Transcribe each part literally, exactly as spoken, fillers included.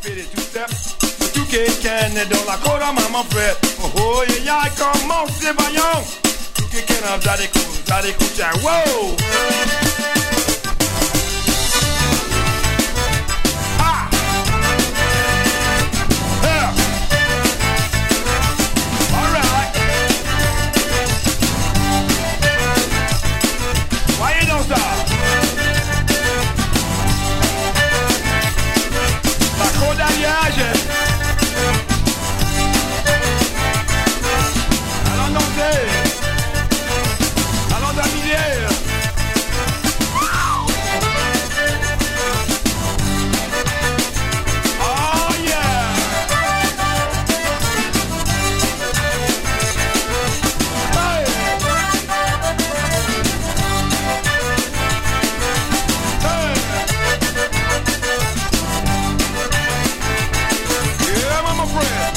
fait des two-step. Tout quelqu'un est dans la cour à maman frère. Oh oh, yeah, yeah, comment c'est vaillant. Tout quelqu'un a des coups, a des coups, tiens, wow. Ah! Yeah! All right. Voyez donc ça. La cour d'alliage. Allons danser. Allons d'amuser. Oh yeah. Hey. Hey. Yeah, mama friend.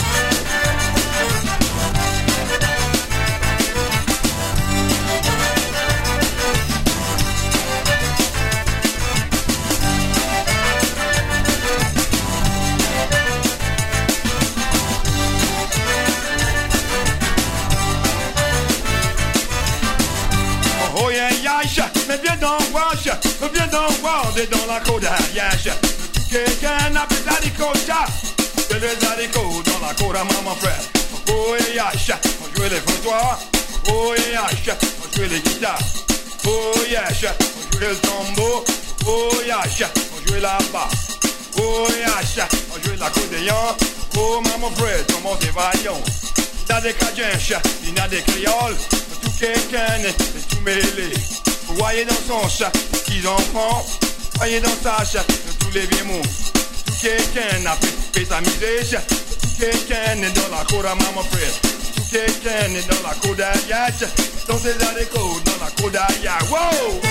Oh yeah, yash, mais viens donc voir, viens donc voir, on est dans la cour d'Ariège. Quelqu'un a fait l'haricots, que les haricots dans la cour à maman frère. Oh yeah, yash, on jouait les frottoirs. Oh yeah, yash, on jouait les guitares. Oh yash, on jouait le tambour. Oh yash, on jouait la basse. Oh yash, on jouait l'accordéon. Oh maman frère, comment c'est vaillant. Il y a des cajuns, il y a des créoles. Tout quelqu'un est tout mêlé. Vous voyez dans son chat, petits enfants. Voyez dans sa chat, tous les vieux mots. Tout quelqu'un a fait, fait s'amuser. Tout quelqu'un est dans la cour à maman frère. Tout quelqu'un est dans la cour d'Ariège. Dans ses haricots, dans la cour d'Ariège. Wow!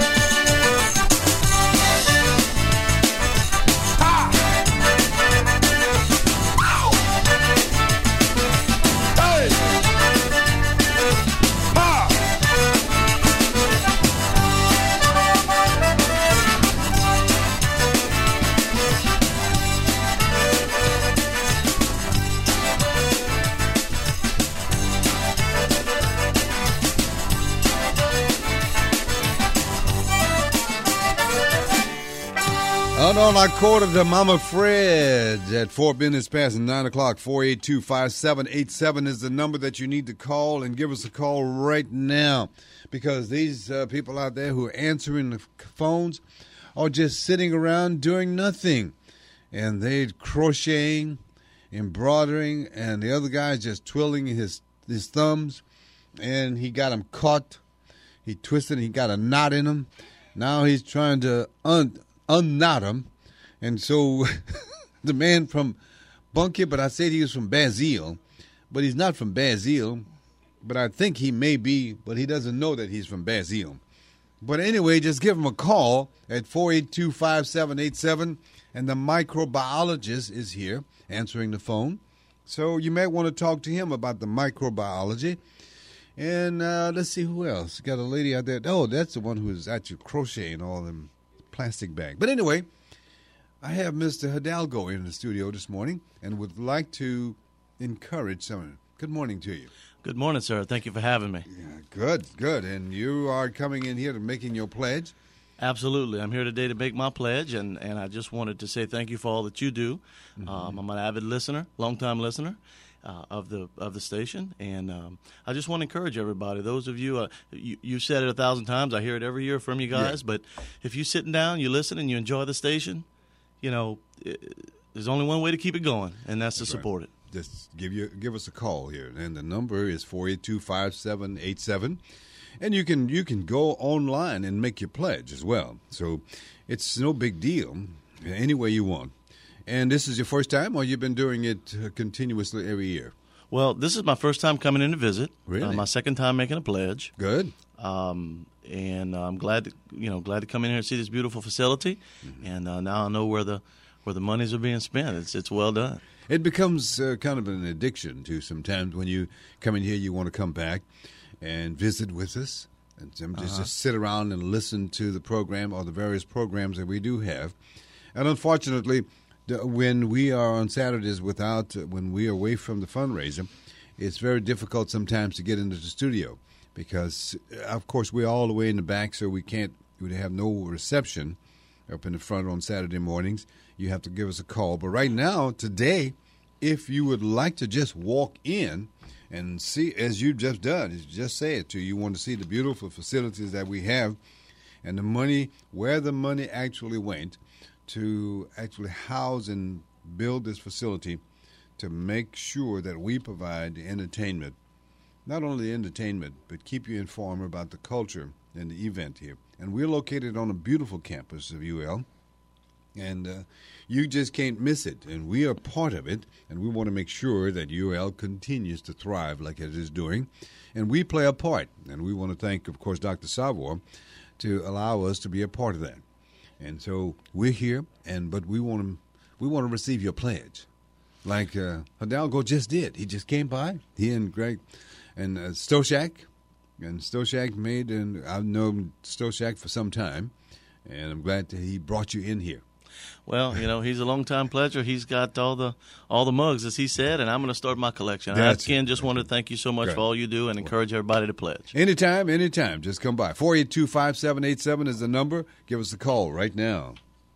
Ha! Hey! Ha! Out on our quarter to Mama Fred's at four minutes past nine o'clock. four eight two, five seven eight seven is the number that you need to call, and give us a call right now, because these uh, people out there who are answering the phones are just sitting around doing nothing. And they're crocheting, embroidering, and the other guy's just twiddling his, his thumbs, and he got him caught. He twisted, he got a knot in him. Now he's trying to un... unknot him, and so the man from Bunkie, but I said he was from Basile, but he's not from Basile, but I think he may be, but he doesn't know that he's from Basile. But anyway, just give him a call at four eight two, five seven eight seven, and the microbiologist is here answering the phone, so you may want to talk to him about the microbiology. And uh, let's see who else. Got a lady out there. Oh, that's the one who's actually crocheting all them plastic bag. But anyway, I have Mister Hidalgo in the studio this morning and would like to encourage someone. Good morning to you. Good morning, sir. Thank you for having me. Yeah, good, good. And you are coming in here to making your pledge? Absolutely. I'm here today to make my pledge, and, and I just wanted to say thank you for all that you do. Mm-hmm. Um, I'm an avid listener, longtime listener uh, of the of the station, and um, I just want to encourage everybody. Those of you, uh, you, you've said it a thousand times. I hear it every year from you guys. Yeah. But if you're sitting down, you listen, and you enjoy the station, you know, it, there's only one way to keep it going, and that's, that's to support right. it. Just give you give us a call here, and the number is four eight two, five seven eight seven. And you can you can go online and make your pledge as well. So it's no big deal, any way you want. And this is your first time, or you've been doing it uh, continuously every year? Well, this is my first time coming in to visit. Really? Uh, my second time making a pledge. Good. Um, and uh, I'm glad to, you know glad to come in here and see this beautiful facility. Mm-hmm. And uh, now I know where the where the monies are being spent. It's it's well done. It becomes uh, kind of an addiction too. Sometimes when you come in here, you want to come back and visit with us, and just, uh-huh. just sit around and listen to the program or the various programs that we do have. And unfortunately, the, when we are on Saturdays without, uh, when we are away from the fundraiser, it's very difficult sometimes to get into the studio because, uh, of course, we're all the way in the back, so we can't, we have no reception up in the front on Saturday mornings. You have to give us a call. But right now, today, if you would like to just walk in and see, as you've just done, just say it to you, you want to see the beautiful facilities that we have and the money, where the money actually went to actually house and build this facility to make sure that we provide the entertainment, not only the entertainment, but keep you informed about the culture and the event here. And we're located on a beautiful campus of U L, and uh, you just can't miss it. And we are part of it, and we want to make sure that U L continues to thrive like it is doing. And we play a part, and we want to thank, of course, Doctor Savor to allow us to be a part of that. And so we're here, and but we want to we want to receive your pledge, like uh, Hidalgo just did. He just came by. He and Greg and uh, Stoshak, and Stoshak made, and I've known Stoshak for some time, and I'm glad that he brought you in here. Well, you know, he's a long-time pledger. He's got all the all the mugs, as he said, and I'm going to start my collection. That's I, again, just want to thank you so much Good. for all you do and encourage everybody to pledge. Anytime, anytime. Just come by. four eight two, five seven eight seven is the number. Give us a call right now.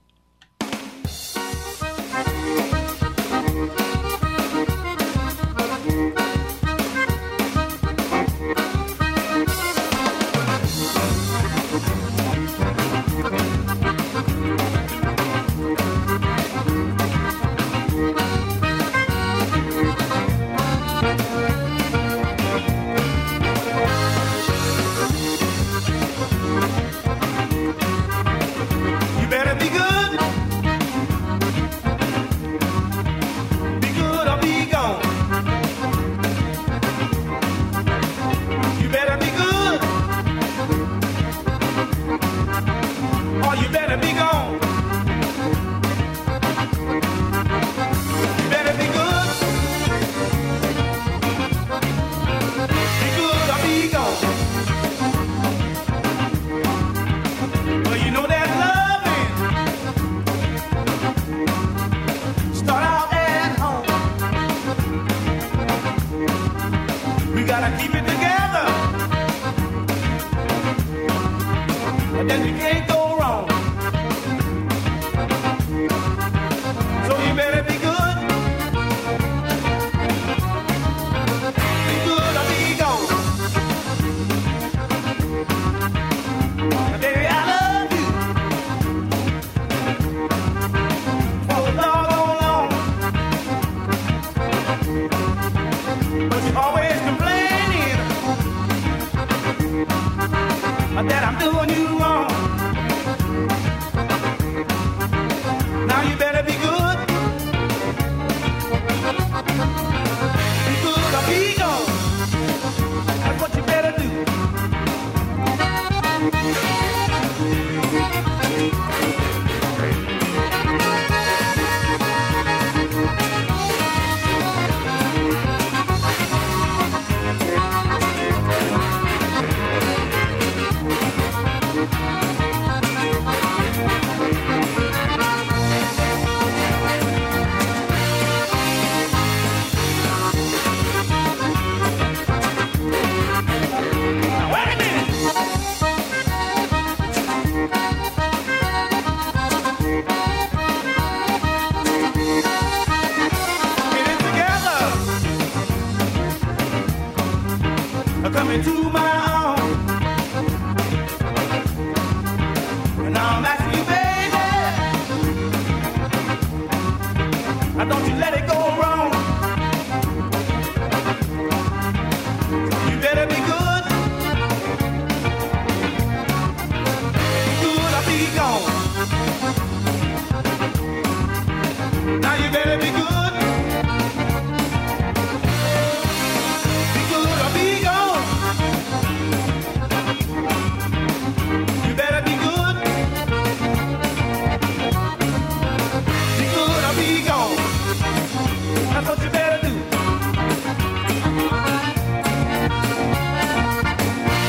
That I'm doing you wrong. Now you better be good. Be good or be gone. That's what you better do. Coming to my own, and now I'm asking you, baby, now don't you let it go wrong. You better be good, be good or be gone. Now you better be good.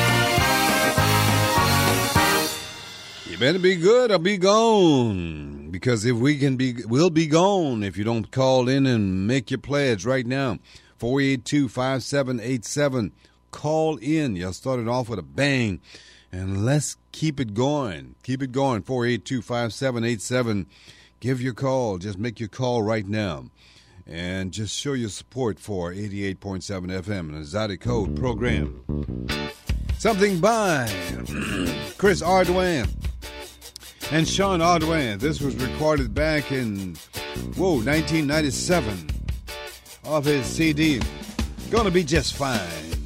Better be good or be gone. Because if we can be, we'll be gone if you don't call in and make your pledge right now. four eight two, five seven eight seven. Call in. You'll start it off with a bang. And let's keep it going. Keep it going. four eight two, five seven eight seven. Give your call. Just make your call right now. And just show your support for eighty-eight point seven F M and the Zydeco program. Something by Chris Ardoin and Sean Ardoin. This was recorded back in, whoa, nineteen ninety-seven off his C D, Gonna Be Just Fine.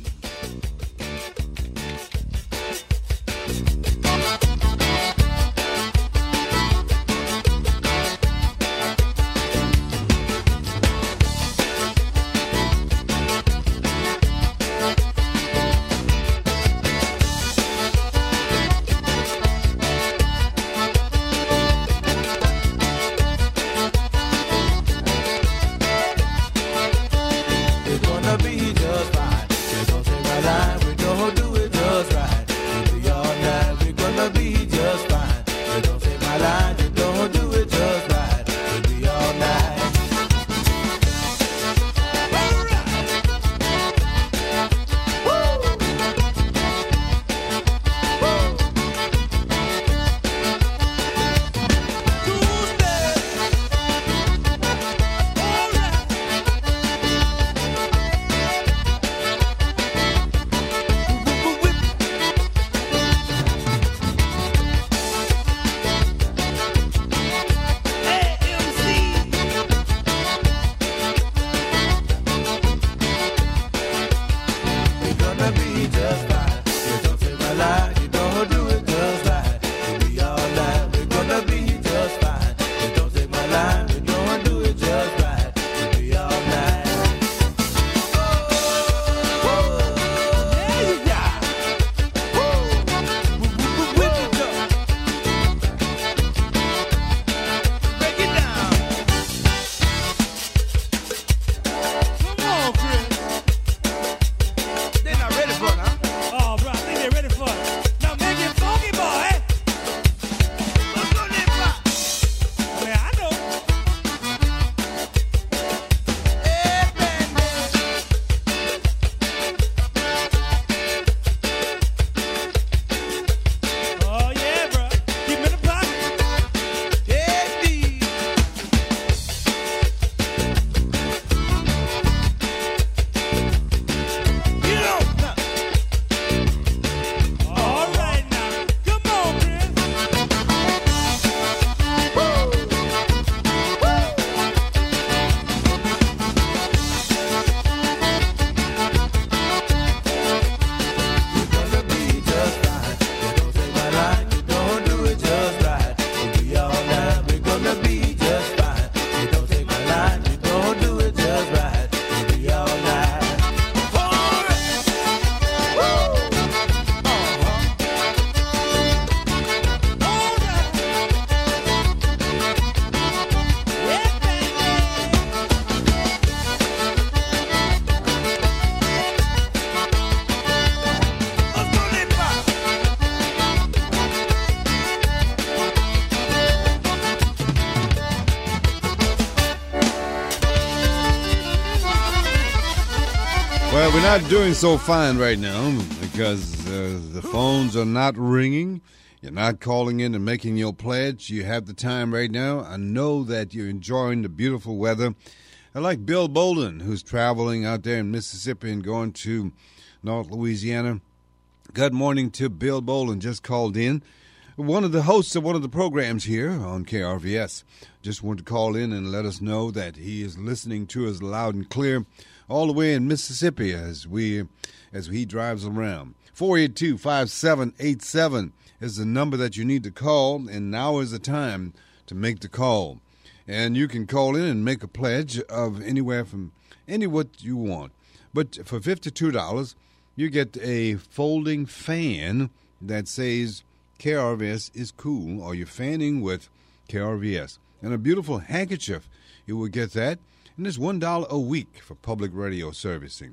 Well, we're not doing so fine right now because uh, the phones are not ringing. You're not calling in and making your pledge. You have the time right now. I know that you're enjoying the beautiful weather. I like Bill Bolden, who's traveling out there in Mississippi and going to North Louisiana. Good morning to Bill Bolden, just called in. One of the hosts of one of the programs here on K R V S. Just wanted to call in and let us know that he is listening to us loud and clear all the way in Mississippi as we as he drives around. four eight two, five seven eight seven is the number that you need to call, and now is the time to make the call. And you can call in and make a pledge of anywhere from any what you want. But for fifty-two dollars, you get a folding fan that says K R V S is cool, or you're fanning with K R V S. And a beautiful handkerchief, you will get that. And it's one dollar a week for public radio servicing.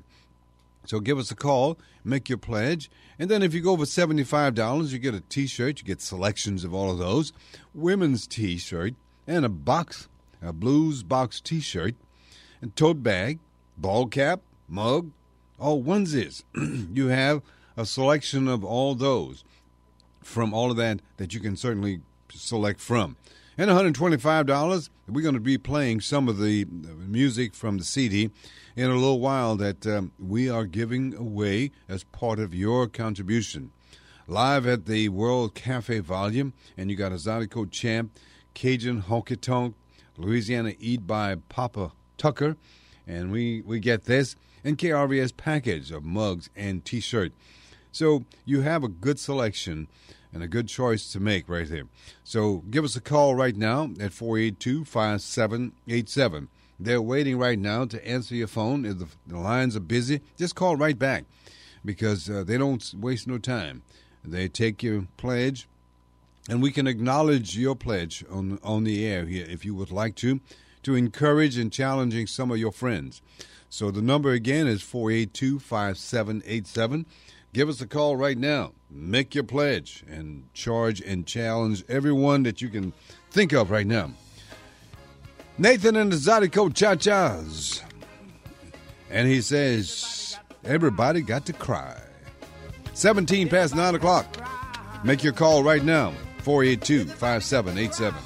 So give us a call, make your pledge. And then if you go over seventy-five dollars, you get a T-shirt. You get selections of all of those. Women's T-shirt, and a box, a Blues Box T-shirt, and tote bag, ball cap, mug, all onesies. You have a selection of all those from all of that that you can certainly select from. And one hundred twenty-five dollars, we're going to be playing some of the music from the C D in a little while that um, we are giving away as part of your contribution. Live at the World Cafe Volume, and you got a Zydeco Champ, Cajun Honky Tonk, Louisiana Eat by Papa Tucker, and we, we get this, and K R V S package of mugs and T-shirt. So you have a good selection and a good choice to make right there. So give us a call right now at four eight two, five seven eight seven. They're waiting right now to answer your phone. If the, the lines are busy, just call right back because uh, they don't waste no time. They take your pledge, and we can acknowledge your pledge on, on the air here if you would like to, to encourage and challenging some of your friends. So the number again is four eight two, five seven eight seven. Give us a call right now. Make your pledge and charge and challenge everyone that you can think of right now. Nathan and the Zydeco Cha-Chas. And he says, everybody got to cry. seventeen past nine o'clock. Make your call right now. four eight two, five seven eight seven.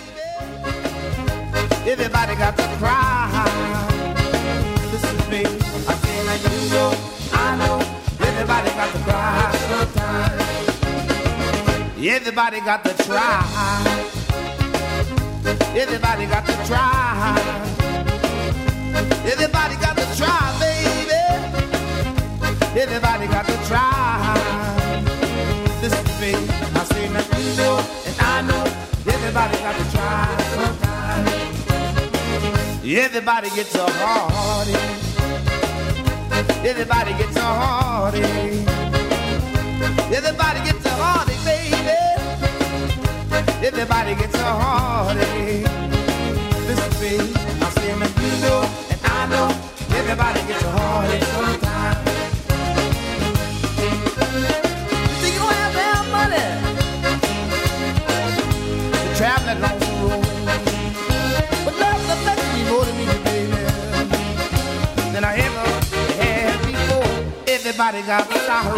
Everybody got to cry. Listen to me. I feel like you know, I know. Everybody got to cry sometimes. Everybody got to try. Everybody got to try. Everybody got to try, baby. Everybody got to try. Listen to me. I say that you know, and I know. Everybody got to try sometimes. Everybody gets a heartache. Everybody gets a heartache. Everybody gets a heartache, baby. Everybody gets a heartache. Listen to me, I say that you know, and I know. Everybody gets a heartache sometimes. You think you don't have to have money to travel that long road, but love affects me more than me, baby, than I ever. Everybody got sorrow.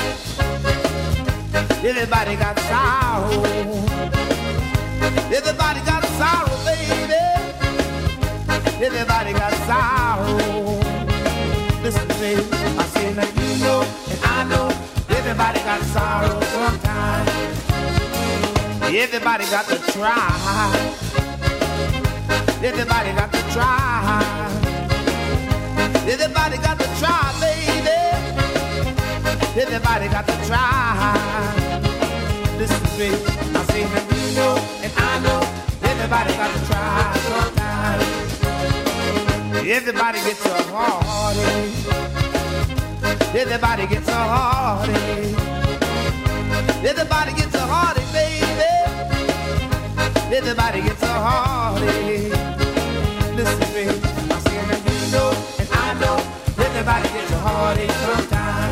Everybody got sorrow. Everybody got sorrow, baby. Everybody got sorrow. Listen to me, I say that you know, and I know. Everybody got sorrow sometimes. Everybody got to try. Everybody got to try. Everybody got to try, baby. Everybody got to try. Listen to me, I say that you know, and I know. Everybody got to try sometimes. Everybody gets a heartache. Everybody gets a heartache. Everybody gets a heartache, baby. Everybody gets a heartache. Listen to me, I say that you know, and I know. Everybody gets a heartache sometimes.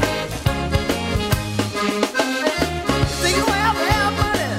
See, you don't have to have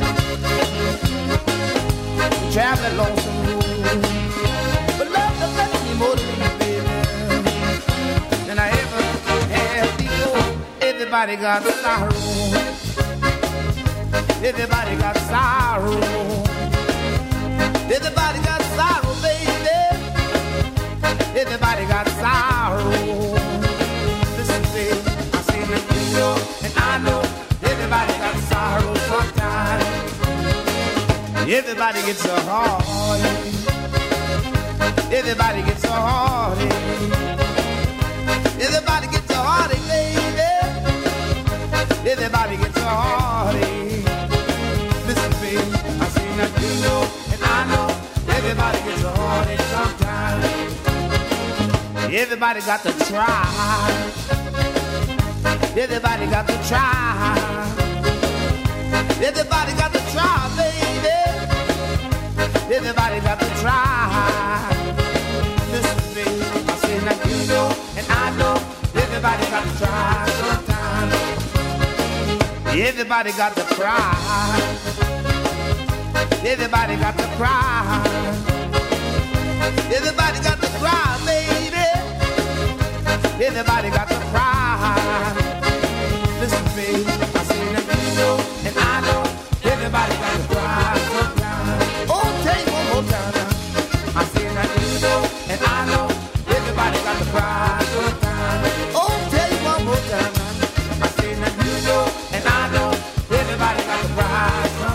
money. Traveling lonesome road. But love affects me more than me, baby, than I ever had before. Everybody got sorrow. Everybody got sorrow. Everybody got sorrow, baby. Everybody got sorrow. Listen to me, I say that you know, and I know. Everybody got sorrow sometimes. Everybody gets a heartache. Everybody gets a heartache. Everybody gets a heartache, baby. Everybody gets a heartache. Listen to me, I say that you know, and I know. Everybody gets a heartache sometimes. Everybody got to try. Everybody got to try. Everybody got to try, baby. Everybody got to try. Listen to me, I say that you know, and I know. Everybody got to try sometimes. Everybody got to cry. Everybody got to cry. Everybody got to cry, baby. Everybody got to cry. Listen, baby, I say that you know, and I know. Everybody got to cry sometime. Oh, tell you one more time now. I say that you know, and I know. Everybody got to cry sometime. Oh, tell you one more time now. I say that you know, and I know. Everybody got to cry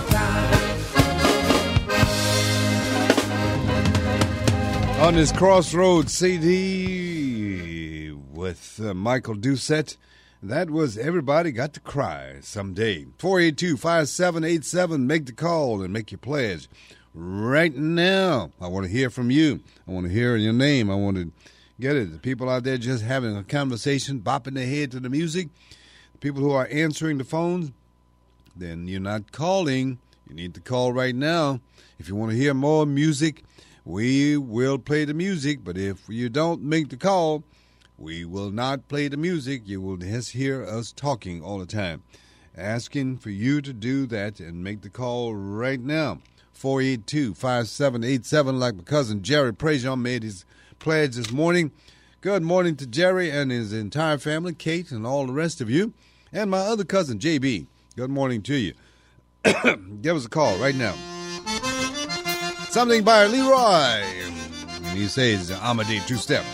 sometime. On this Crossroads C D with uh, Michael Doucette, that was Everybody Got to Cry Someday. four eight two, five seven eight seven, make the call and make your pledge. Right now, I want to hear from you. I want to hear your name. I want to get it. The people out there just having a conversation, bopping their head to the music. The people who are answering the phones, then you're not calling. You need to call right now. If you want to hear more music, we will play the music. But if you don't make the call, we will not play the music. You will just hear us talking all the time. Asking for you to do that and make the call right now. four eight two, five seven eight seven, like my cousin Jerry Prejean made his pledge this morning. Good morning to Jerry and his entire family, Kate and all the rest of you. And my other cousin, J B. Good morning to you. Give us a call right now. Something by Leroy. And he says, I'm a day two-step.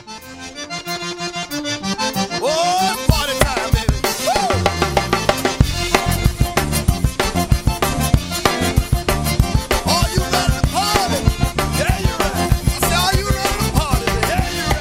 Oh, it's party time, baby. Woo! Are you ready to party? Yeah, you're right. I said, are you ready to party? Yeah, you're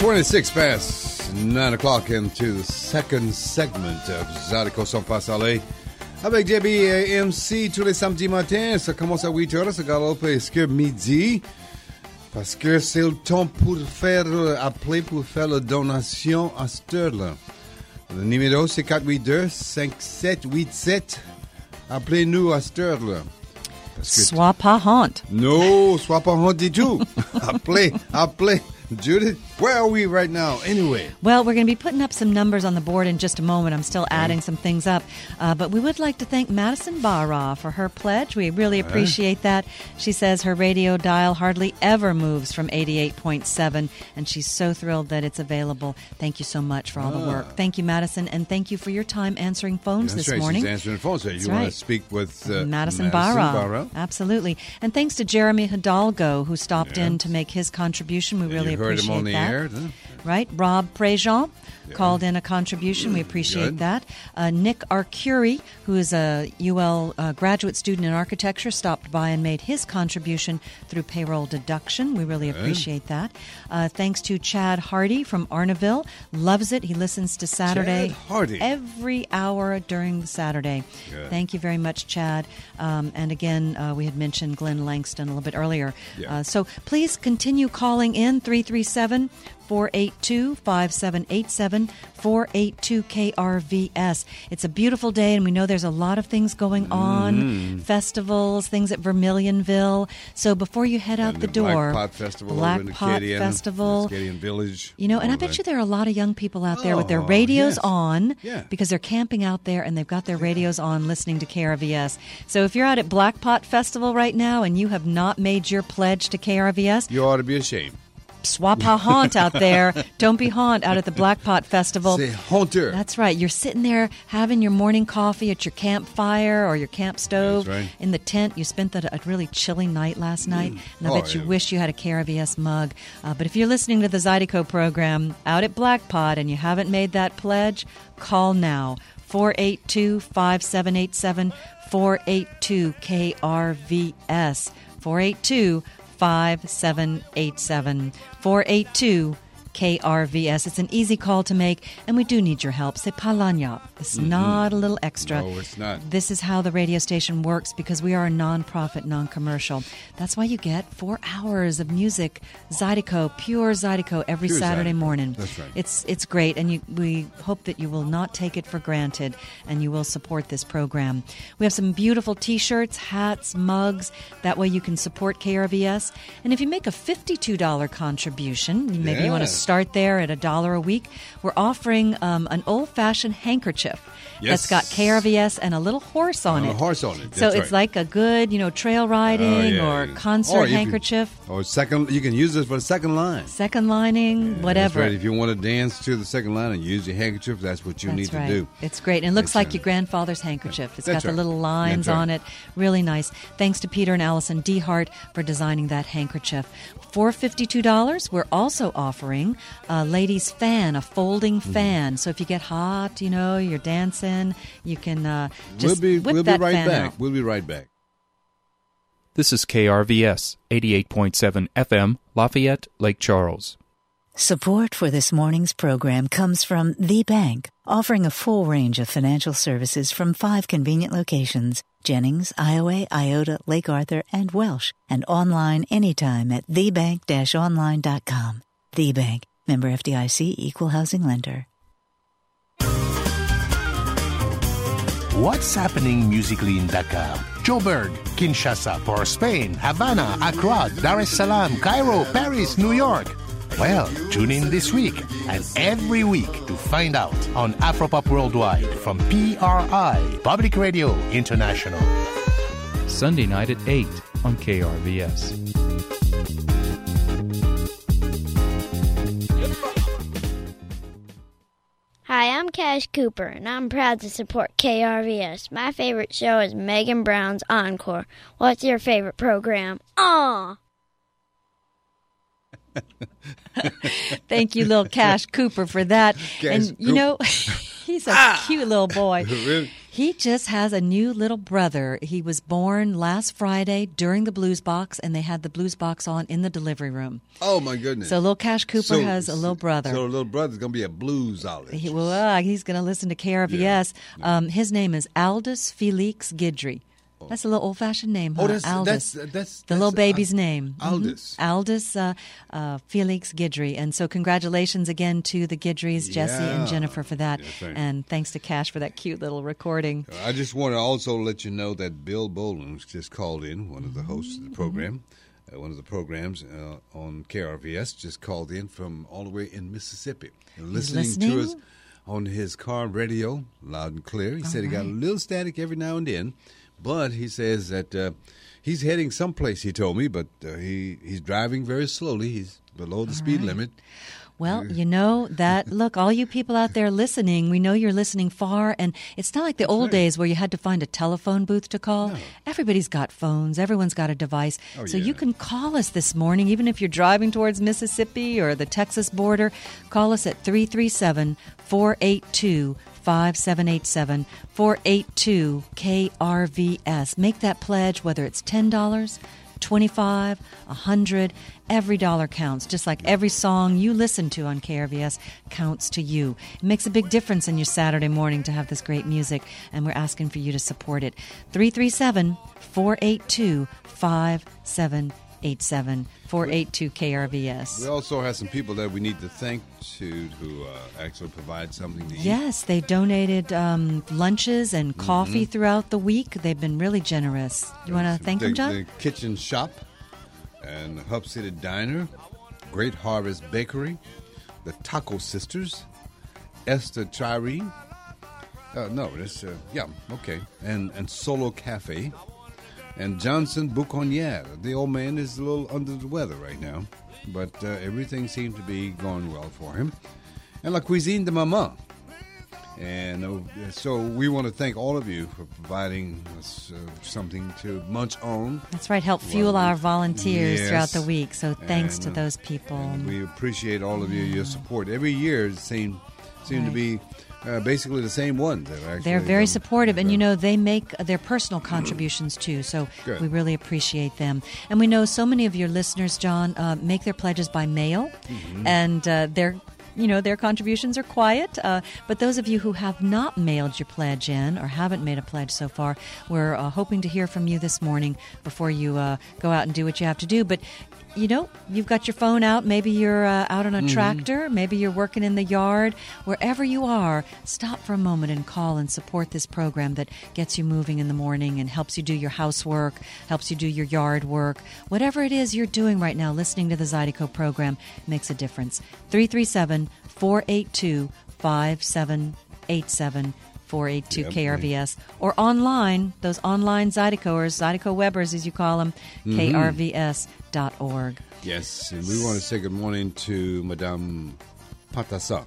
twenty-six past nine o'clock into the second segment of Zydeco Sans Pas Aller. Avec J B et M C tous les samedis matins. Ça commence à huit heures, ça galope jusqu'à midi. Parce que c'est le temps pour faire, appeler pour faire la donation à cette heure-là. Le numéro, c'est quatre huit deux, cinq sept huit sept. Appelez-nous à cette heure-là. Sois pas honte. No, sois pas honte du tout. Appelez, appelez. Judith, where are we right now anyway? Well, we're going to be putting up some numbers on the board in just a moment. I'm still adding some things up. Uh, but we would like to thank Madison Barra for her pledge. We really appreciate that. She says her radio dial hardly ever moves from eighty-eight point seven, and she's so thrilled that it's available. Thank you so much for all the work. Thank you, Madison, and thank you for your time answering phones That's this right. morning. She's answering phones. So you That's want right. to speak with uh, Madison, Madison Barra. Barra? Absolutely. And thanks to Jeremy Hidalgo, who stopped Yeah. in to make his contribution. We And really you heard appreciate him on the that. air, huh? Right? Rob Prejean Yeah. called in a contribution. We appreciate Good. that. Uh, Nick Arcuri, who is a U L uh, graduate student in architecture, stopped by and made his contribution through payroll deduction. We really Good. appreciate that. Uh, thanks to Chad Hardy from Arnaville. Loves it. He listens to Saturday Chad Hardy. every hour during the Saturday. Good. Thank you very much, Chad. Um, and again, uh, we had mentioned Glenn Langston a little bit earlier. Yeah. Uh, so please continue calling in three three seven, four eight two, five seven eight seven, four eight two K R V S. It's a beautiful day, and we know there's a lot of things going on, Mm-hmm. festivals, things at Vermilionville. So before you head out And the, the door, Black Pot Festival Black over in Pot Acadian, Festival. Acadian Village. You know, and I all bet that. you there are a lot of young people out there with their Oh, radios yes. on Yeah. because they're camping out there and they've got their radios on listening to K R V S. So if you're out at Black Pot Festival right now and you have not made your pledge to K R V S, You ought to be ashamed. swap a haunt out there. Don't be haunt out at the Black Pot Festival. Say haunter. That's right. You're sitting there having your morning coffee at your campfire or your camp stove That's right. in the tent. You spent that, a really chilly night last night, and I Oh, bet you yeah. wish you had a K R V S mug. Uh, but if you're listening to the Zydeco program out at Black Pot and you haven't made that pledge, call now. four eight two, five seven eight seven, four eight two K R V S. four eight two, five seven eight seven, four eight two K R V S. It's an easy call to make, and we do need your help. C'est pas lagniappe. It's not a little extra. No, it's not. This is how the radio station works because we are a non-profit, non-commercial. That's why you get four hours of music, Zydeco, pure Zydeco, every Pure Saturday Zydeco. morning. That's right. It's it's great, and you, we hope that you will not take it for granted, and you will support this program. We have some beautiful T-shirts, hats, mugs. That way you can support K R V S. And if you make a fifty-two dollars contribution, maybe you want to Yeah. start there at a dollar a week, we're offering um, an old-fashioned handkerchief that's Yes. got K R V S and a little horse on And it. a horse on it. So That's it's right. like a good, you know, trail riding Oh, yeah, or yeah. concert Or if you- handkerchief, Or second, you can use this for the second line. second lining, whatever. That's right. If you want to dance to the second line and use your handkerchief, that's what you That's need right. to do. It's great. And it looks It's, like uh, your grandfather's handkerchief. It's That's got the right. little lines That's right. on it. Really nice. Thanks to Peter and Allison Dehart for designing that handkerchief. For fifty-two dollars, we're also offering a ladies' fan, a folding Mm-hmm. fan. So if you get hot, you know, you're dancing, you can uh, just we'll be, whip we'll that be right fan back. out. We'll be right back. This is K R V S, eighty-eight point seven F M, Lafayette, Lake Charles. Support for this morning's program comes from The Bank, offering a full range of financial services from five convenient locations: Jennings, Iowa, Iota, Lake Arthur, and Welsh, and online anytime at the bank dash online dot com. The Bank, member F D I C, equal housing lender. What's happening musically in Dakar, Joburg, Kinshasa, Port Spain, Havana, Accra, Dar es Salaam, Cairo, Paris, New York? Well, tune in this week and every week to find out on Afropop Worldwide from P R I, Public Radio International. Sunday night at eight on K R V S. Hi, I'm Cash Cooper, and I'm proud to support K R V S. My favorite show is Megan Brown's Encore. What's your favorite program? Aw! Thank you, little Cash Cooper, for that. Cash and, you Coop- know, he's a cute little boy. Really? He just has a new little brother. He was born last Friday during the Blues Box, and they had the Blues Box on in the delivery room. Oh, my goodness. So little Cash Cooper So- has a little brother. So, little brother's going to be a bluesologist. He, well, uh, he's going to listen to K R V S. Yeah. Um, his name is Aldous Felix Guidry. That's a little old-fashioned name, huh? Oh, that's- Aldous. that's- that's- the little that's, baby's uh, name. Mhm. Aldous. Aldous uh, uh, Felix Guidry. And so congratulations again to the Guidrys, Jesse and Yeah. Jennifer, for that. Yeah, thank you. And thanks to Cash for that cute little recording. I just want to also let you know that Bill Bolin just called in, one of the hosts of the program, uh, one of the programs uh, on K R V S, just called in from all the way in Mississippi. And listening, listening? to us on his car radio, loud and clear. He All said he got a right. little static every now and then, but he says that uh, he's heading someplace, he told me, but uh, he, he's driving very slowly. He's below the speed right. limit. Well, you know that, look, all you people out there listening, we know you're listening far, and it's not like the old right. days where you had to find a telephone booth to call. No. Everybody's got phones. Everyone's got a device. Oh, so yeah. you can call us this morning, even if you're driving towards Mississippi or the Texas border. Call us at three three seven, four eight two, five seven eight seven, four eight two K R V S. Make that pledge, whether it's ten dollars, twenty-five, a hundred. Every dollar counts, just like every song you listen to on K R V S counts to you. It makes a big difference in your Saturday morning to have this great music, and we're asking for you to support it. three three seven, four eight two, five seven eight seven, four eight two K R V S. We also have some people that we need to thank to who uh, actually provide something to eat. Yes, they donated um, lunches and coffee throughout the week. They've been really generous. You want to thank the, them, John? The Kitchen Shop and Hub City Diner, Great Harvest Bakery, the Taco Sisters, Esther Tyree. Uh, no, that's, uh, yeah, okay. And and Solo Cafe. And Johnson Bouconniere. The old man is a little under the weather right now, but uh, everything seems to be going well for him. And La Cuisine de Maman. And uh, so we want to thank all of you for providing us uh, something to munch on. That's right. Help fuel Well, our volunteers yes. throughout the week. So thanks And, to uh, those people. And we appreciate all of you, your support. Every year it seem, seem to be uh, basically the same ones. That actually They're very um, supportive, and uh, you know they make their personal contributions too. So Good. we really appreciate them, and we know so many of your listeners, John, uh, make their pledges by mail, Mm-hmm. and uh, their you know their contributions are quiet. Uh, but those of you who have not mailed your pledge in or haven't made a pledge so far, we're uh, hoping to hear from you this morning before you uh, go out and do what you have to do. But you know, you've got your phone out. Maybe you're uh, out on a tractor. Maybe you're working in the yard. Wherever you are, stop for a moment and call and support this program that gets you moving in the morning and helps you do your housework, helps you do your yard work. Whatever it is you're doing right now, listening to the Zydeco program makes a difference. three three seven, four eight two, five seven eight seven. four eight two K R V S, or online, those online Zydecoers, Zydeco Webbers as you call them, K R V S dot org. Yes, and we want to say good morning to Madame Patassa.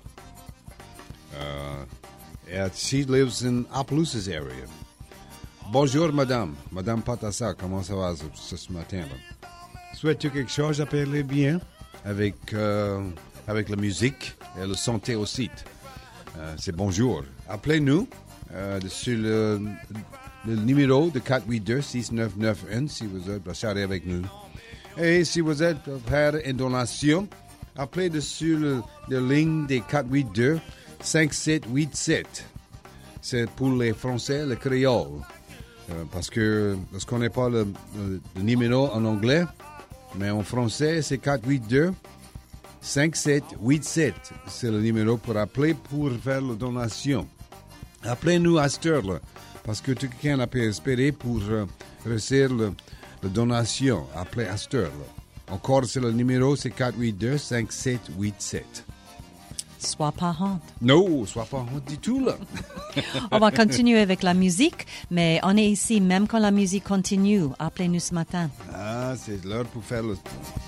Uh, and she lives in Opelousas area. Bonjour, Madame. Madame Patassa, comment ça va ce, ce matin? Là? Souhaites-tu quelque chose? Appelez bien avec, euh, avec la musique et le santé aussi. Euh, c'est bonjour. Appelez-nous euh, sur le, le numéro de quatre huit deux, six neuf neuf un si vous êtes chargé avec nous. Et si vous êtes faire une donation, appelez sur le, la ligne des quatre huit deux, cinq sept huit sept. C'est pour les Français, le créole. Euh, parce que je ne connais pas le, le, le numéro en anglais, mais en français, c'est quatre huit deux, cinq sept huit sept. C'est le numéro pour appeler pour faire la donation. Appelez-nous à cette heure-là, parce que tout quelqu'un peut espérer pour euh, recevoir la donation. Appelez à cette heure-là. Encore, c'est le numéro, c'est quatre huit deux, cinq sept huit sept. Sois pas honte. Non, sois pas honte du tout, là. On va continuer avec la musique, mais on est ici, même quand la musique continue. Appelez-nous ce matin. Ah, c'est l'heure pour faire le...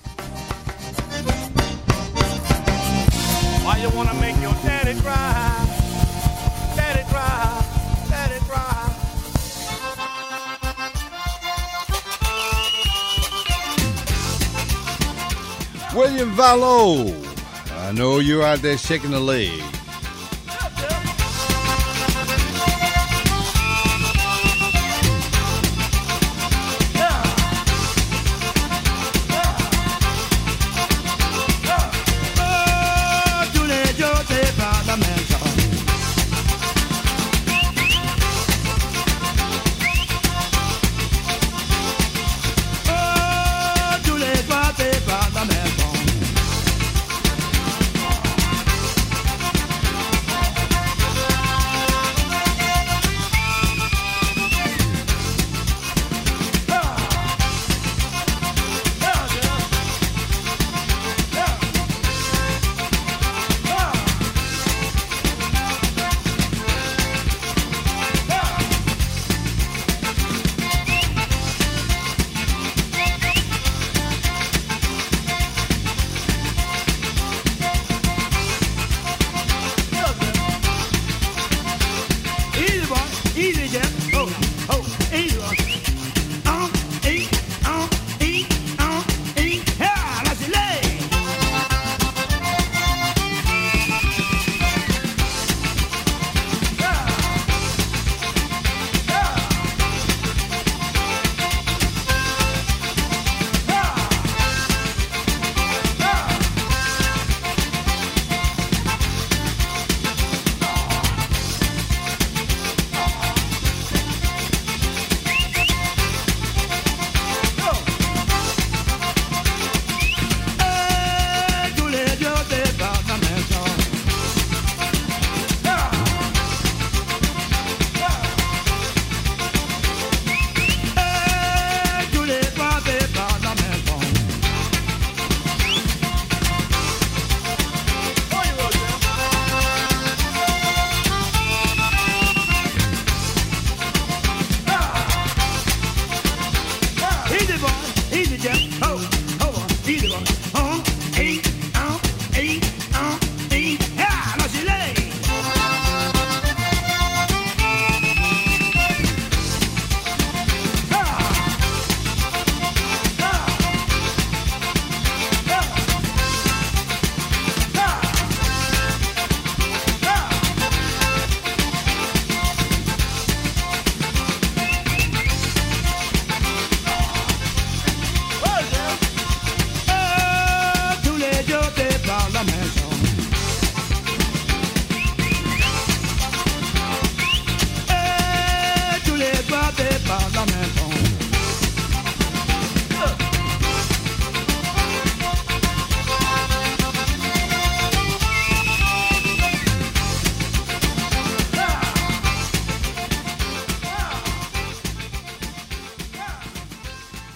Why you wanna make your daddy cry? Daddy cry, daddy cry. William Vallow. I know you're out there shaking the leg.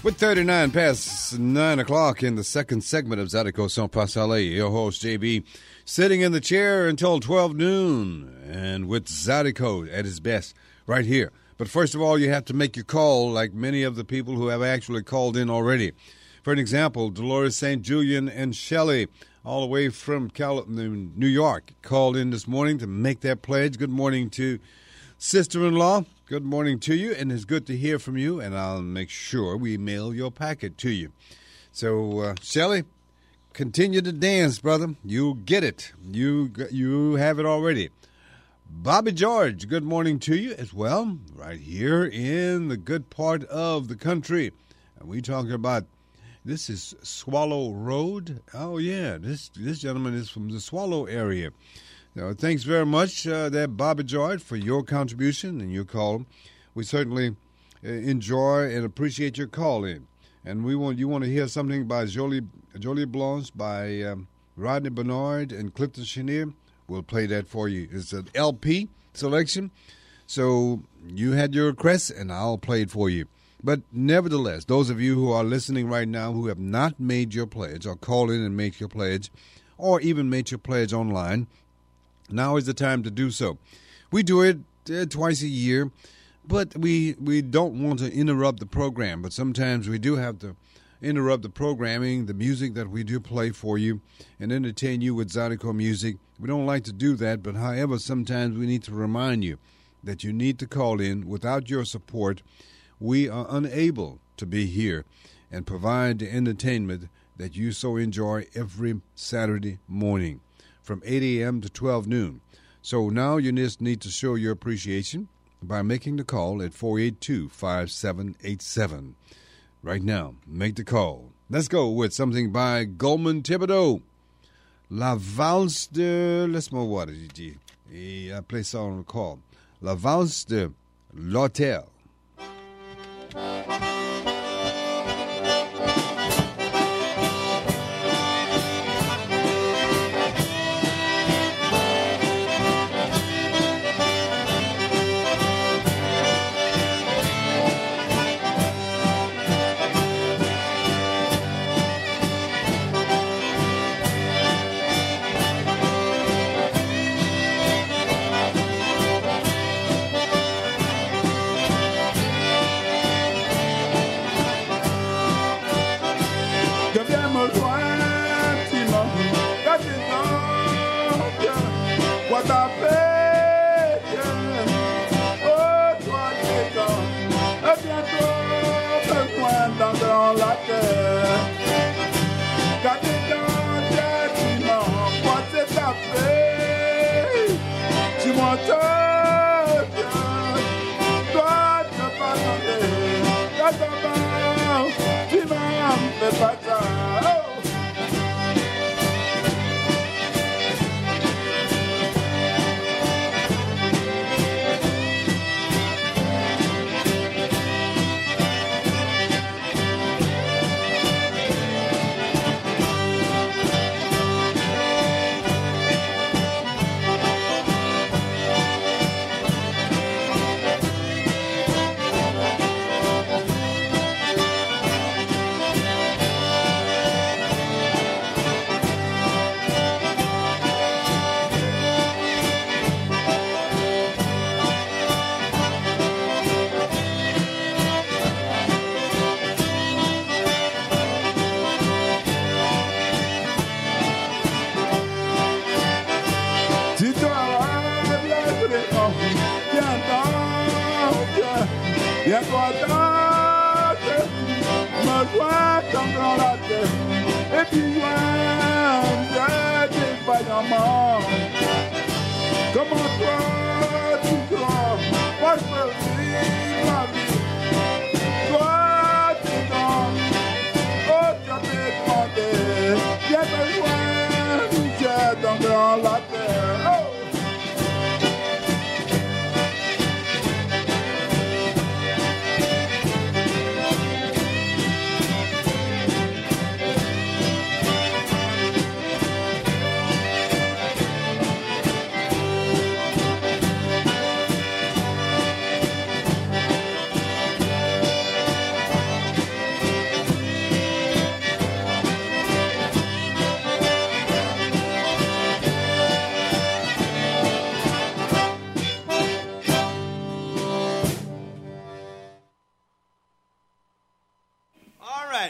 With thirty-nine past nine o'clock in the second segment of Zydeco Sans Pasale, your host, J B, sitting in the chair until twelve noon, and with Zydeco at his best right here. But first of all, you have to make your call like many of the people who have actually called in already. For an example, Dolores Saint Julian and Shelley, all the way from Cal- New York, called in this morning to make their pledge. Good morning to sister-in-law. Good morning to you, and it's good to hear from you, and I'll make sure we mail your packet to you. So, uh, Shelley, continue to dance, brother. You'll get it. You you have it already. Bobby George, good morning to you as well, right here in the good part of the country. And we talking about, this is Swallow Road. Oh, yeah, this, this gentleman is from the Swallow area. So thanks very much, uh, there, Bobby George, for your contribution and your call. We certainly uh, enjoy and appreciate your call in. And we want you want to hear something by Jolie Jolie Blanche, by um, Rodney Bernard and Clifton Chenier. We'll play that for you. It's an L P selection. So you had your request, and I'll play it for you. But nevertheless, those of you who are listening right now who have not made your pledge or called in and made your pledge or even made your pledge online, now is the time to do so. We do it uh, twice a year, but we we don't want to interrupt the program. But sometimes we do have to interrupt the programming, the music that we do play for you, and entertain you with Zydeco music. We don't like to do that, but however, sometimes we need to remind you that you need to call in. Without your support, we are unable to be here and provide the entertainment that you so enjoy every Saturday morning from eight a.m. to twelve noon. So now you just need to show your appreciation by making the call at four eight two, five seven eight seven. Right now, make the call. Let's go with something by Goldman Thibodeau. La Valse de... Laisse-moi voir, Gigi. Et appelez ça on le call. La Valse de l'Hôtel.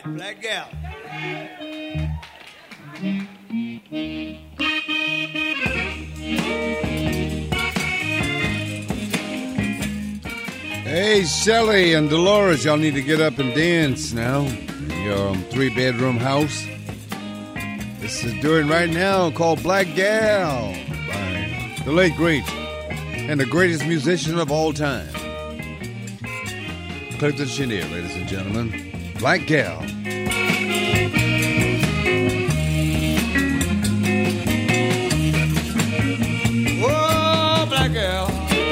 right, Black Gal. Hey, Shelly and Dolores, y'all need to get up and dance now in your um, three-bedroom house. This is doing right now called Black Gal by the late great and the greatest musician of all time, Clifton Chenier, ladies and gentlemen. Black Gal. Oh, Black Gal.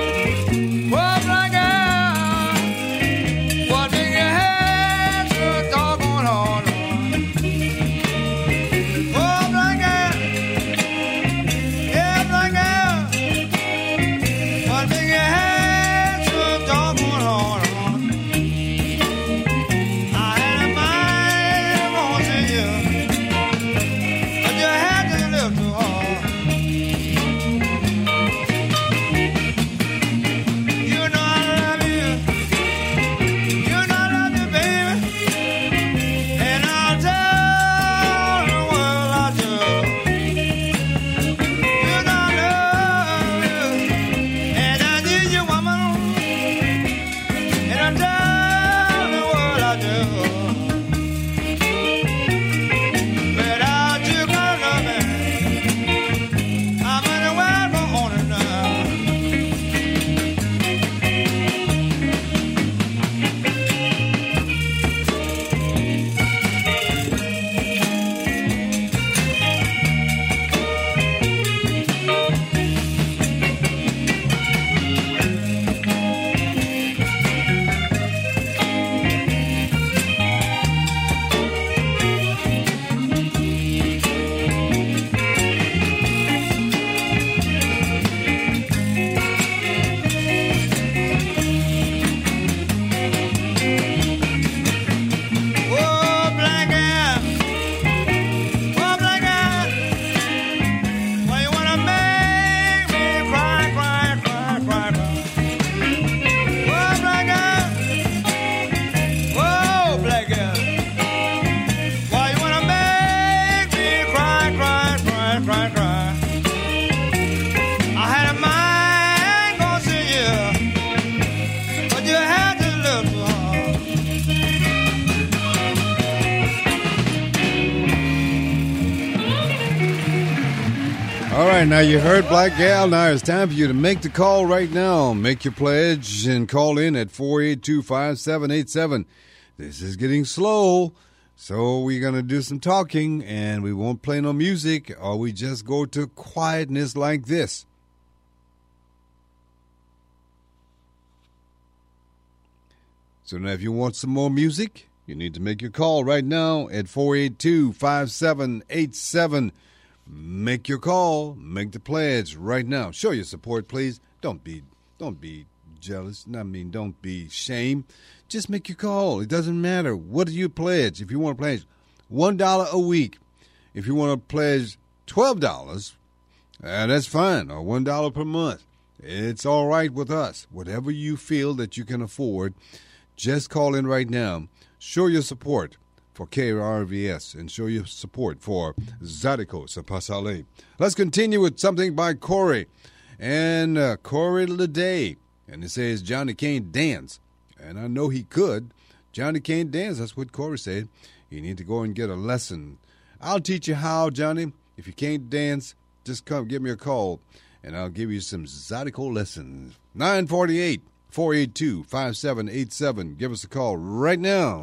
Now you heard Black Gal. Now it's time for you to make the call right now. Make your pledge and call in at four eight two, five seven eight seven. This is getting slow, so we're going to do some talking, and we won't play no music, or we just go to quietness like this. So now if you want some more music, you need to make your call right now at four eight two, five seven eight seven. Make your call. Make the pledge right now. Show your support, please. Don't be, don't be jealous. I mean, don't be shame. Just make your call. It doesn't matter. What do you pledge? If you want to pledge one dollar a week, if you want to pledge twelve dollars, uh, that's fine. Or one dollar per month. It's all right with us. Whatever you feel that you can afford, just call in right now. Show your support for K R V S and show your support for Zydeco Sapasale. Let's continue with something by Corey and uh, Corey Leday. And it says Johnny can't dance. And I know he could. Johnny can't dance. That's what Corey said. You need to go and get a lesson. I'll teach you how, Johnny. If you can't dance, just come give me a call and I'll give you some Zydeco lessons. nine forty-eight, four eight two, five seven eight seven. Give us a call right now.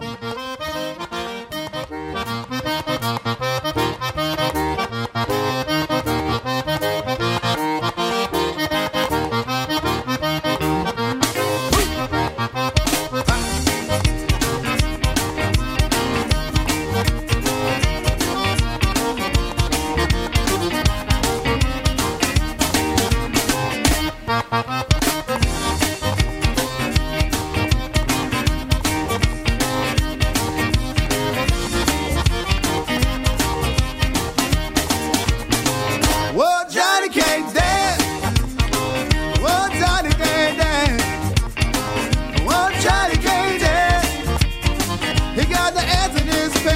He got the answer to this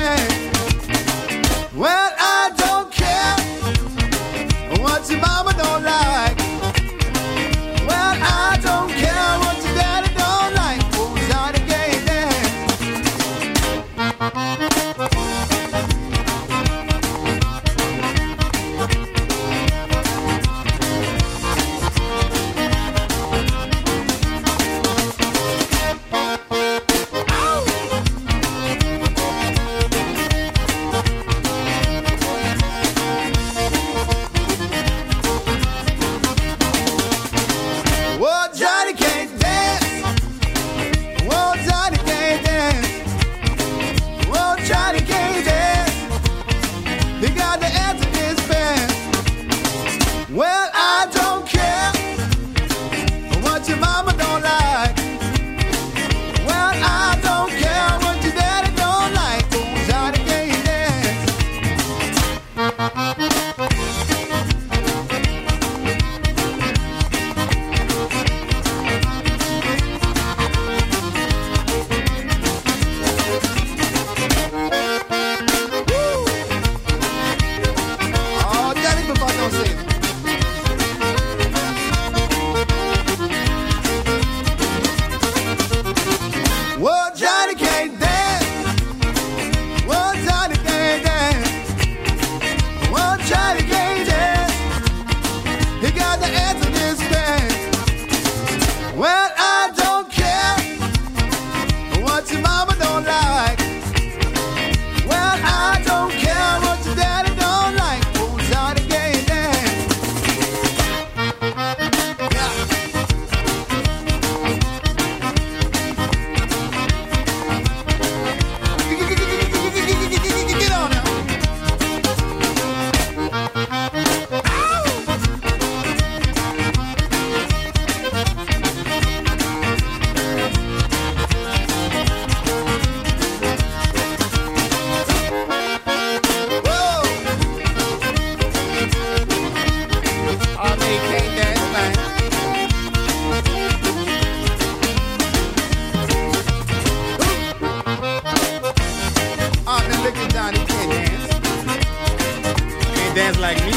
like me.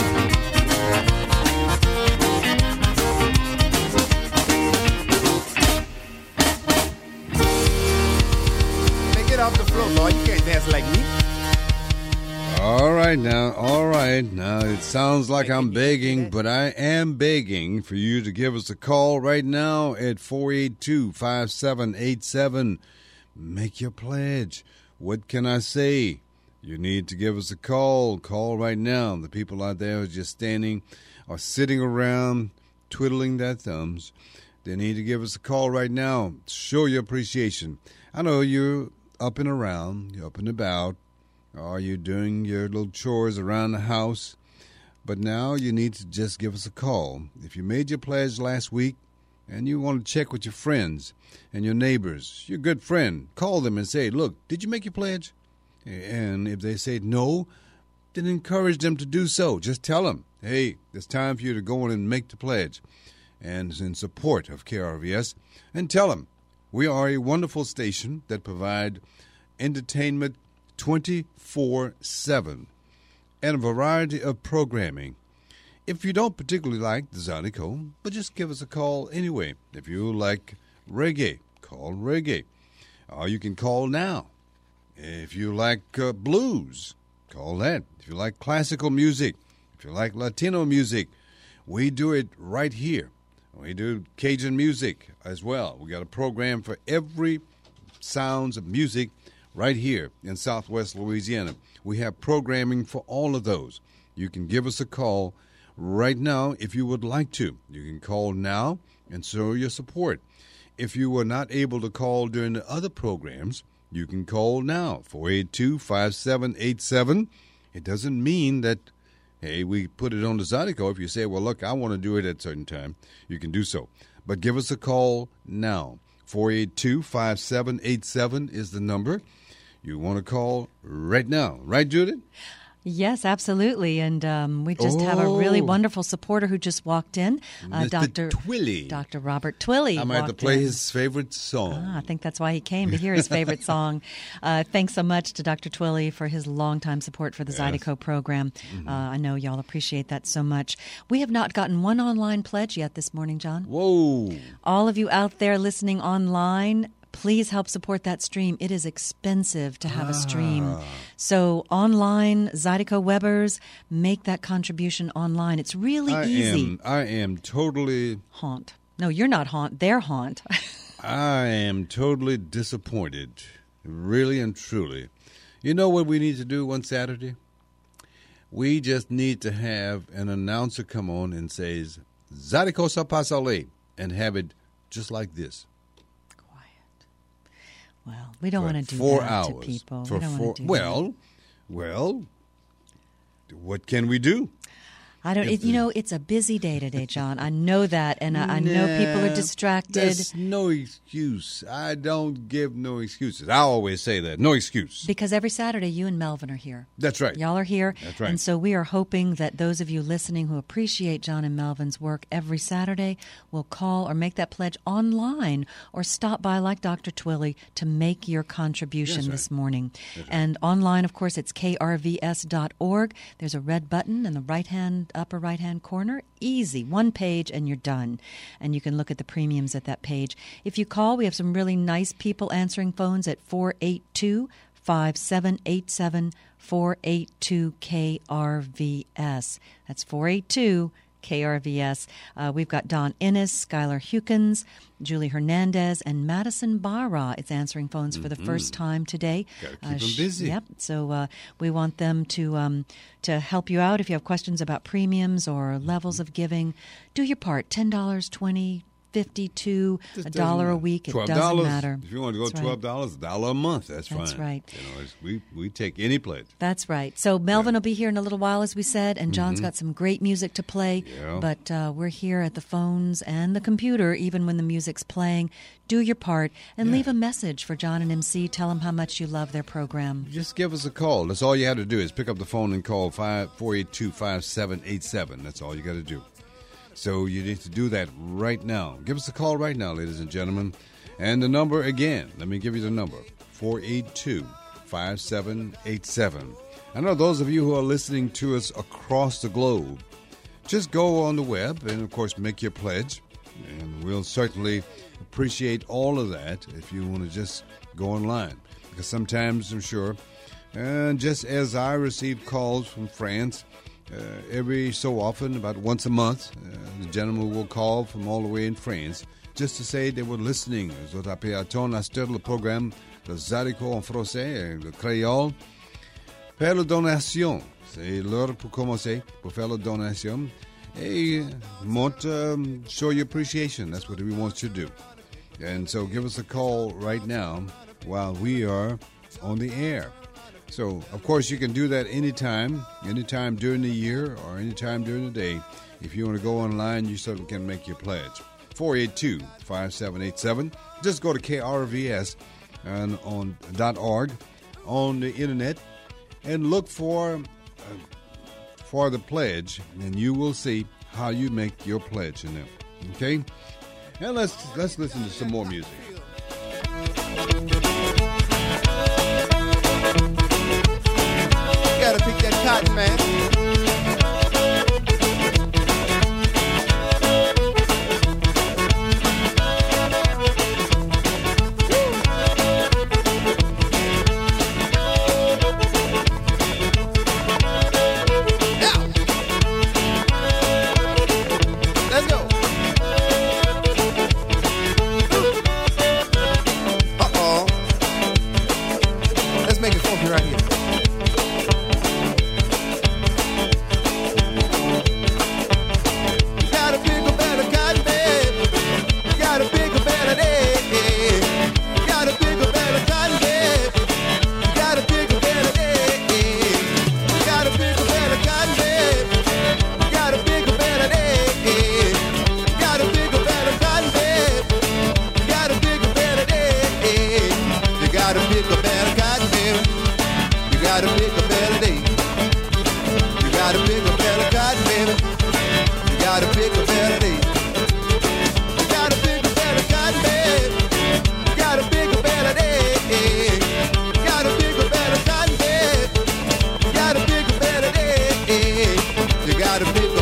Hey, get off the floor, boy. You can't dance like me. All right now, all right now. It sounds like I'm begging, but I am begging for you to give us a call right now at four eight two, five seven eight seven. Make your pledge. What can I say? You need to give us a call. Call right now. The people out there who are just standing or sitting around twiddling their thumbs. They need to give us a call right now. Show your appreciation. I know you're up and around, you're up and about. Or you're doing your little chores around the house. But now you need to just give us a call. If you made your pledge last week and you want to check with your friends and your neighbors, your good friend, call them and say, look, did you make your pledge? And if they say no, then encourage them to do so. Just tell them, hey, it's time for you to go in and make the pledge. And it's in support of K R V S. And tell them, we are a wonderful station that provide entertainment twenty-four seven and a variety of programming. If you don't particularly like the Zydeco, but just give us a call anyway. If you like reggae, call reggae. Or you can call now. If you like uh, blues, call that. If you like classical music, if you like Latino music, we do it right here. We do Cajun music as well. We got a program for every sounds of music right here in Southwest Louisiana. We have programming for all of those. You can give us a call right now if you would like to. You can call now and show your support. If you were not able to call during the other programs, you can call now, four eight two, five seven eight seven. It doesn't mean that, hey, we put it on the Zydeco. If you say, well, look, I want to do it at a certain time, you can do so. But give us a call now. four eight two, five seven eight seven is the number. You want to call right now. Right, Judith? Yes, absolutely. And um, we just oh. have a really wonderful supporter who just walked in. Uh, Doctor Twilly. Doctor Robert Twilly. I might have to play in. his favorite song. Ah, I think that's why he came, to hear his favorite song. Uh, thanks so much to Doctor Twilly for his longtime support for the yes. Zydeco program. Mm-hmm. Uh, I know y'all appreciate that so much. We have not gotten one online pledge yet this morning, John. Whoa. All of you out there listening online, please help support that stream. It is expensive to have ah. a stream. So online, Zydeco Webbers, make that contribution online. It's really I easy. Am, I am totally... Haunt. No, you're not haunt. They're haunt. I am totally disappointed, really and truly. You know what we need to do one Saturday? We just need to have an announcer come on and say, Zydeco sa pasale, and have it just like this. Well, we don't want to do four that hours to people. For we don't four, want to do well, that. well, what can we do? I don't. It, you know, it's a busy day today, John. I know that, and I, I know nah, people are distracted. There's no excuse. I don't give no excuses. I always say that. No excuse. Because every Saturday, you and Melvin are here. That's right. Y'all are here. That's right. And so we are hoping that those of you listening who appreciate John and Melvin's work every Saturday will call or make that pledge online or stop by, like Doctor Twilly, to make your contribution That's this right. morning. That's right. And online, of course, it's K R V S dot org. There's a red button in the right-hand upper right-hand corner. Easy. One page and you're done. And you can look at the premiums at that page. If you call, we have some really nice people answering phones at four eight two, five seven eight seven, four eight two K R V S. That's four eight two K R V S. Uh, we've got Don Ennis, Skylar Hukins, Julie Hernandez, and Madison Barra. It's answering phones for the Mm-hmm. first time today. Got to keep Uh, them sh- busy. Yep. So uh, we want them to um, to help you out if you have questions about premiums or levels of giving. Do your part. ten dollars, twenty dollars, fifty-two dollars, a dollar a week. It twelve doesn't dollars. matter. If you want to go That's twelve dollars, right. a dollar a month, that's, That's fine. right. You know, it's, we we take any pledge. That's right. So Melvin Yeah. will be here in a little while, as we said, and John's got some great music to play. Yeah. But uh, we're here at the phones and the computer, even when the music's playing. Do your part and Yeah. leave a message for John and M C. Tell them how much you love their program. Just give us a call. That's all you have to do is pick up the phone and call four eight two, five seven eight seven. That's all you got to do. So you need to do that right now. Give us a call right now, ladies and gentlemen. And the number again, let me give you the number, four eight two, five seven eight seven. I know those of you who are listening to us across the globe, just go on the web and, of course, make your pledge. And we'll certainly appreciate all of that if you want to just go online. Because sometimes, I'm sure, and just as I receive calls from France uh, every so often, about once a month, uh, the gentleman will call from all the way in France just to say they were listening. Ils ont appelé à ton acheteur le programme de Zydeco en français, le créole. Faire la donation, c'est l'heure pour commencer, pour faire la donation. Et montre, um, show your appreciation. That's what we want you to do. And so give us a call right now while we are on the air. So, of course, you can do that anytime, anytime during the year or anytime during the day. If you want to go online, you certainly can make your pledge. four eight two, five seven eight seven. Just go to K R V S and on .org on the internet and look for uh, for the pledge, and you will see how you make your pledge in there. Okay? And let's let's listen to some more music. You gotta pick that cotton, man. Got a big